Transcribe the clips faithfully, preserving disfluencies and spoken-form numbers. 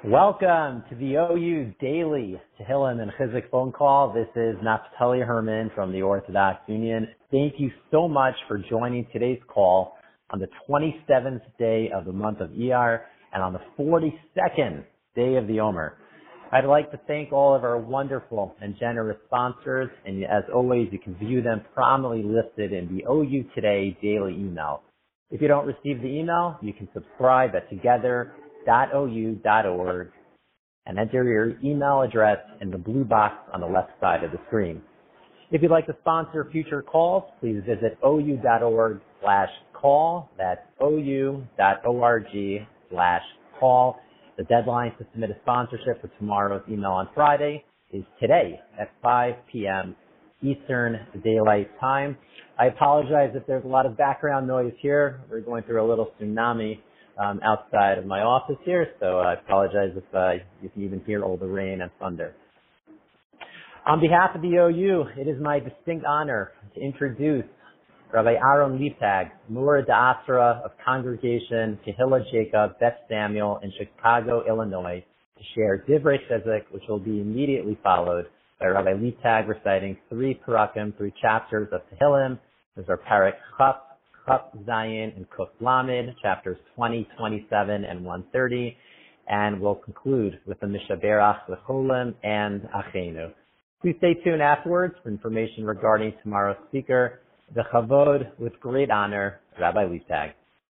Welcome to the O U Daily Tehillim and Chizuk phone call. This is Naftali Herman from the Orthodox Union. Thank you so much for joining today's call on the twenty-seventh day of the month of Iyar and on the forty-second day of the Omer. I'd like to thank all of our wonderful and generous sponsors, and as always, you can view them prominently listed in the O U Today daily email. If you don't receive the email, you can subscribe at together dot O U dot org and enter your email address in the blue box on the left side of the screen. If you'd like to sponsor future calls, please visit O U dot org slash call. That's O U dot org slash call. The deadline to submit a sponsorship for tomorrow's email on Friday is today at five p.m. Eastern Daylight Time. I apologize if there's a lot of background noise here. We're going through a little tsunami um, outside of my office here, so I apologize if uh, you can even hear all the rain and thunder. On behalf of the O U, it is my distinct honor to introduce Rabbi Aaron Liebtag, Mura D'Asra of Congregation Kehillah Jacob Beth Samuel in Chicago, Illinois, to share Divrei Chizuk, which will be immediately followed by Rabbi Liebtag reciting three parakim, three chapters of Tehillim. Those are Parak Chaf, Chaf Zayin, and Kuf Lamed, chapters twenty, twenty-seven, and one thirty. And we'll conclude with the Mishaberach L'Cholim and Achenu. Please stay tuned afterwards for information regarding tomorrow's speaker. The Chavod, with great honor, Rabbi Liebtag.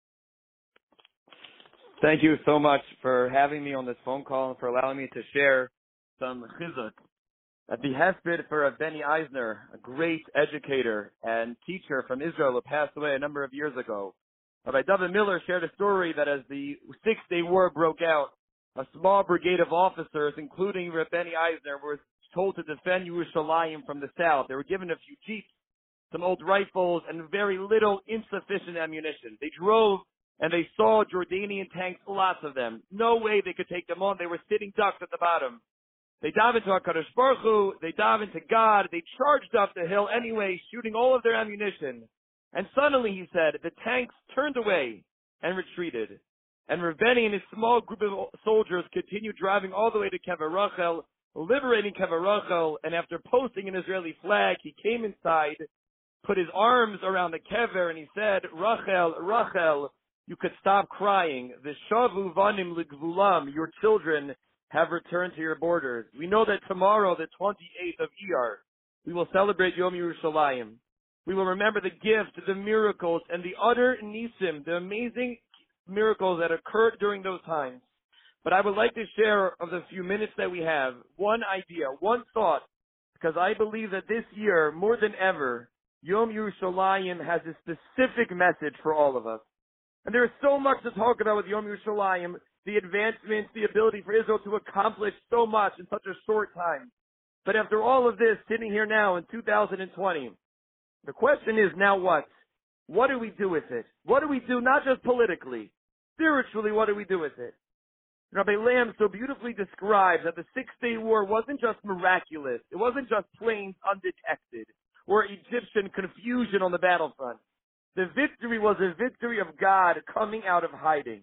Thank you so much for having me on this phone call and for allowing me to share some chizuk. At the hesped for Benny Eisner, a great educator and teacher from Israel who passed away a number of years ago. Rabbi David Miller shared a story that as the Six-Day War broke out, a small brigade of officers, including Benny Eisner, were told to defend Yerushalayim from the south. They were given a few jeeps, some old rifles, and very little insufficient ammunition. They drove and they saw Jordanian tanks, lots of them. No way they could take them on. They were sitting ducks at the bottom. They dive into HaKadosh Baruch Hu, they dive into God, they charged up the hill anyway, shooting all of their ammunition. And suddenly, he said, the tanks turned away and retreated. And Rebeni and his small group of soldiers continued driving all the way to Kever Rachel, liberating Kever Rachel, and after posting an Israeli flag, he came inside, put his arms around the Kever, and he said, Rachel, Rachel, you could stop crying. The Shavu Vanim L'Gvulam, your children have returned to your borders. We know that tomorrow, the twenty-eighth of Iyar, we will celebrate Yom Yerushalayim. We will remember the gift, the miracles, and the utter nisim, the amazing miracles that occurred during those times. But I would like to share of the few minutes that we have, one idea, one thought, because I believe that this year, more than ever, Yom Yerushalayim has a specific message for all of us. And there is so much to talk about with Yom Yerushalayim, the advancements, the ability for Israel to accomplish so much in such a short time. But after all of this, sitting here now in two thousand twenty, the question is now what? What do we do with it? What do we do, not just politically, spiritually, what do we do with it? Rabbi Lamb so beautifully describes that the Six-Day War wasn't just miraculous. It wasn't just planes undetected or Egyptian confusion on the battlefront. The victory was a victory of God coming out of hiding.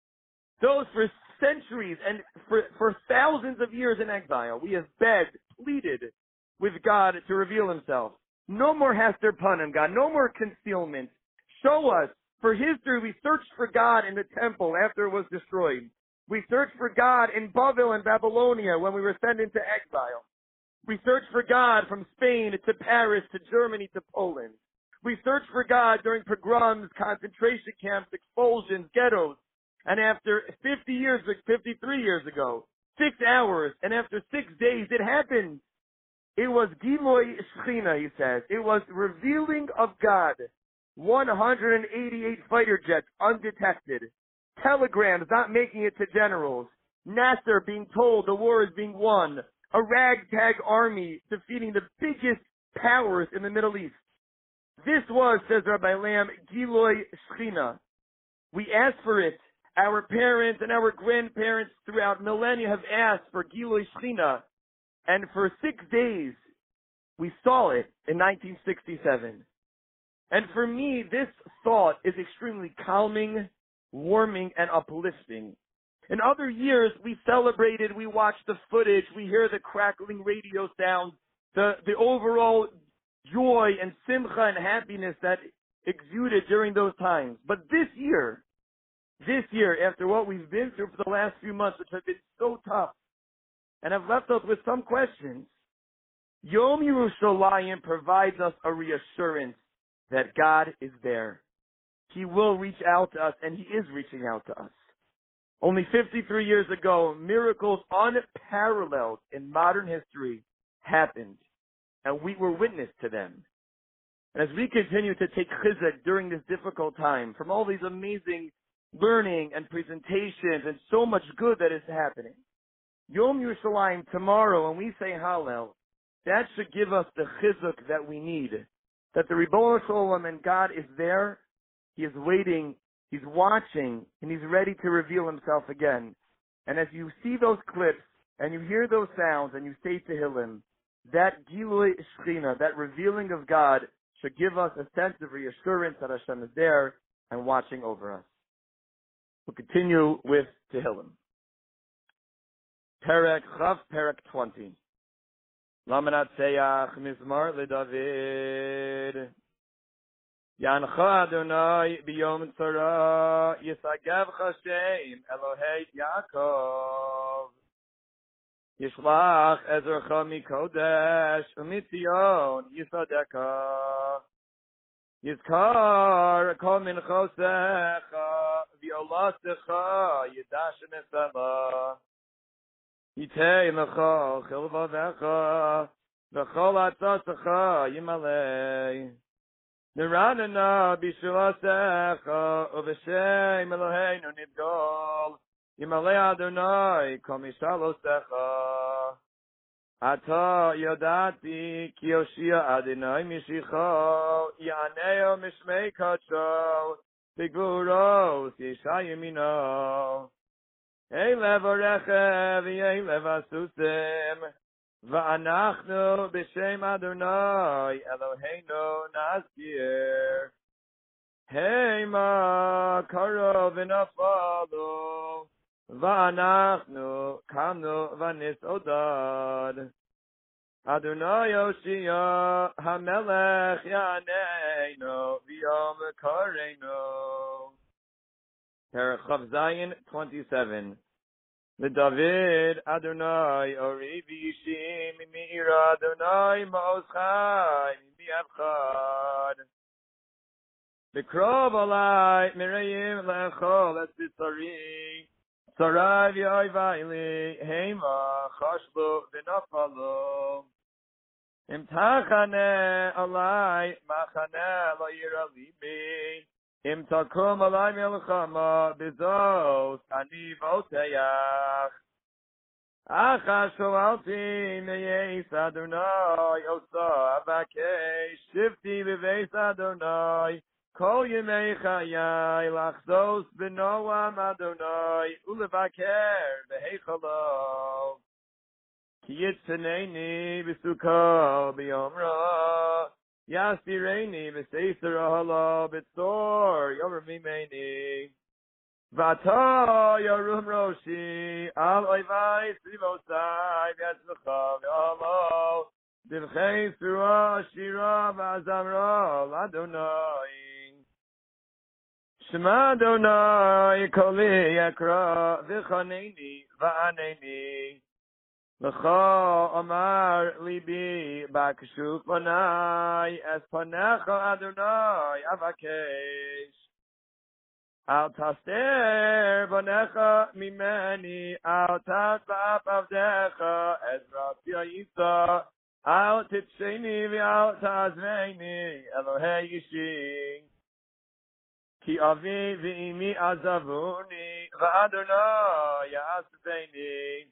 Those for centuries and for, for thousands of years in exile, we have begged, pleaded with God to reveal himself. No more Hester Panim, God. No more concealment. Show us. For history, we searched for God in the temple after it was destroyed. We searched for God in Babel and Babylonia when we were sent into exile. We searched for God from Spain to Paris to Germany to Poland. We searched for God during pogroms, concentration camps, expulsions, ghettos. And after fifty years, fifty-three years ago, six hours, and after six days, it happened. It was Giloy Shechina, he says. It was revealing of God. one hundred eighty-eight fighter jets undetected. Telegrams not making it to generals. Nasser being told the war is being won. A ragtag army defeating the biggest powers in the Middle East. This was, says Rabbi Lamb, Giloy Shechina. We asked for it. Our parents and our grandparents throughout millennia have asked for Giloy Shechina. And for six days, we saw it in nineteen sixty-seven. And for me, this thought is extremely calming, warming, and uplifting. In other years, we celebrated, we watched the footage, we hear the crackling radio sounds, the, the overall joy and simcha and happiness that exuded during those times. But this year, this year, after what we've been through for the last few months, which have been so tough, and have left us with some questions, Yom Yerushalayim provides us a reassurance that God is there. He will reach out to us, and He is reaching out to us. Only fifty-three years ago, miracles unparalleled in modern history happened, and we were witness to them. And as we continue to take chizuk during this difficult time, from all these amazing learning and presentations and so much good that is happening, Yom Yerushalayim tomorrow, when we say Hallel, that should give us the chizuk that we need, that the Ribono Shel Olam and God is there, He is waiting, He's watching, and He's ready to reveal Himself again. And as you see those clips, and you hear those sounds, and you say Tehillim, that Gilui Shechina, that revealing of God, should give us a sense of reassurance that Hashem is there and watching over us. We'll continue with Tehillim. Perek Chav, Perek twenty. Lamanat Seyach Mizmar LeDavid. Yancha Adonai biyom tzara yisagev Hashem Elohei Yaakov. Yishlach ezercha mikodesh umitzion yisadeka. Yizkar kol minchosecha v'yolasecha yidashem esela. Yitei lecha chilvavecha v'chol atzasecha yimalei. Niranana b'shuasecha uv'shem Eloheinu nidgol yimalei Adonai kol mishalosecha. Ata yodati ki Yoshia Adonai mishicho yaneo mishmei kacho b'gvuros yisha yamino. Eilev orechev v'eilev asusim v'anachnu b'shem Adonai Eloheinu nazkir. Heima karov v'nafalu v'anachnu kamnu v'nisodad. Adonai Yoshia hamelech yaneinu v'yom kareinu. Perek Chav Zayin twenty-seven. The David Adonai Ori v'yishim mi'ira Adonai ma'oz chai mi'avchad. B'krov alai mirayim lechol et b'tzari. Tzarai v'yoivayli heima chashlu v'nafalu. Imtachane alai machane lo yira libi. Im takum alai melchama bizos ani voteyach. Acha shoalti meyeis Adonai osa avakesh shifti v'veis Adonai kol yemei chayai lachzos b'noam Adonai ulevaker v'heichalo. Ki yitzaneni b'sukkah b'yomra Yasireni v'seisar ahala b'tzor yomer mimeni. V'ata yarum roshi al oivai sivosai v'yatzlecha v'alo divchei surah shira v'azamra l'Adonai. Shema Adonai koli yakra v'chaneni v'aneni. L'cha amar libi b'kashuf panai es panecha Adonai avakesh. Al taster panecha mimeni al tas ba'af avdecha ezra piyayisa al titsheni v'al tazveni Elohei yishing. Ki avi v'imi azavuni v'Adonai ya'asveni.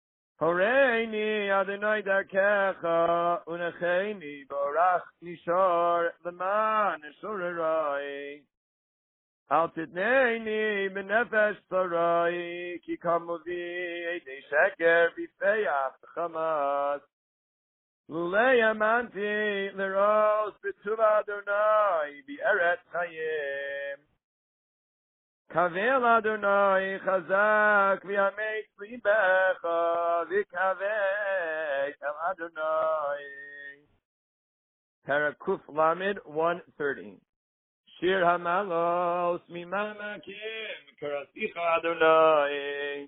Horeini Adonai darkecha unecheini borach nishor leman shorerai. Al tidneini benefesh sarai ki kamovi ede sheker bifeyach chamas. Lulei amanti leros b'tuv Adonai bi'eret chayim. Kavel Adonai Chazak v'yamek libecha v'kaveh El Adonai. Parakuf Lamed one thirty. Shir Hamalos Mimamakim Karasicha Adonai.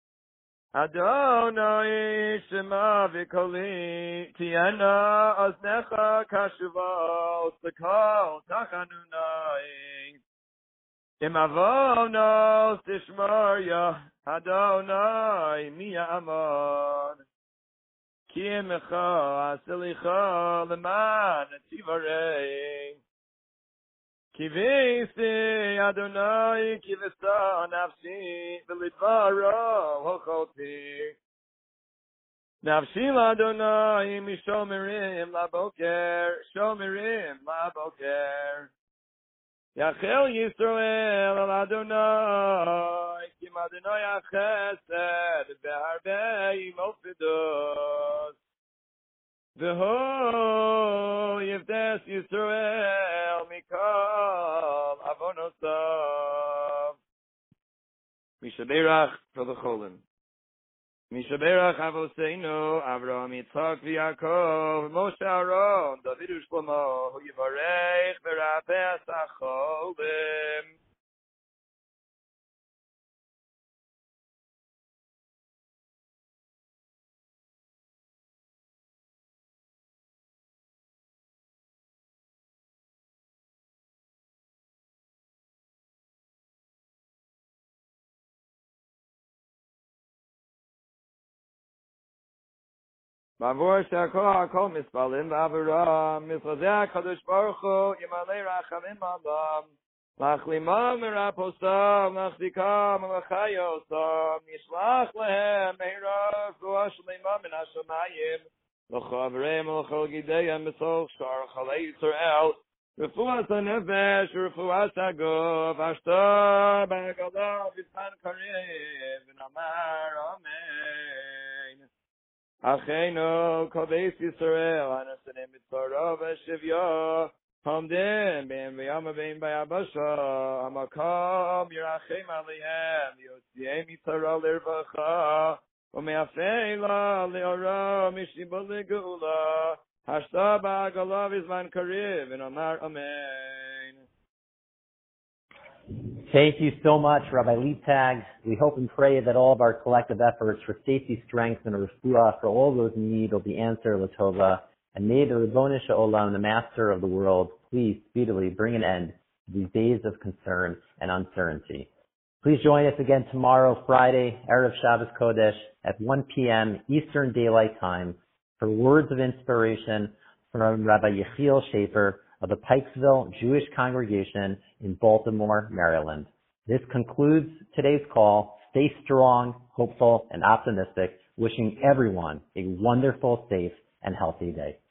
Adonai Shema v'koli Tiana Aznecha Kashuva Ostakol Tachanunai. Imavonos Tishmarya Adonai Miya Amon Kiyemecha Asilicha Leman Tivarei Kivisi Adonai Kivisa Nafsi V'lidvaro Hochoti Nafshi Adonai Mishomerim Laboker Shomerim Laboker Yachel Yisrael Al Adonai Kim Adonai Achesed Be'arbei Mofidos V'ho Yivdes Yisrael Mikol Avonosav Mishaberach for the Cholim Mishaberach Avoseinu Avraham Yitzchak v'Yaakov Moshe Aaron David u'Shlomo Hu Yivarech v'Rapeh Sacholim. Mavor Shakol Hakol Mispalim V'Aviram Misrazeh Kadosh Baruch Hu Yimalei Rachamim Adam Lachlimam Meraposav Lachdikam Lachayosam Yishlach Lehem Meirav Ruach Shleimah Min HaShamayim L'Chavrem L'Chol Gideyim B'Sol Shar Chalei Yisrael Refuas HaNefesh Refuas HaGuf Ashtar B'Hagadav Yitzhan Karev V'Namar Amen. Achenu Kodesh Yisrael Anasanim Mitzvaro V'Shivyo Hamdim Ben V'Yama Ben V'Yabasha Hamakam Yerachem Aliyem Yotziem Yitzhara L'Irvacha U'Me'afeila Le'ora Mishibol Le'Geula Hashta Ba'agala V'Zman Kariv and Amar Amen. Thank you so much, Rabbi Leibtag. We hope and pray that all of our collective efforts for safety, strength, and refuah for all those in need will be answered l'tova. And may the Ribono Shel Olam, the Master of the world, please speedily bring an end to these days of concern and uncertainty. Please join us again tomorrow, Friday, Erev Shabbos Kodesh, at one p.m. Eastern Daylight Time for words of inspiration from Rabbi Yechiel Schaefer of the Pikesville Jewish Congregation in Baltimore, Maryland. This concludes today's call. Stay strong, hopeful, and optimistic. Wishing everyone a wonderful, safe, and healthy day.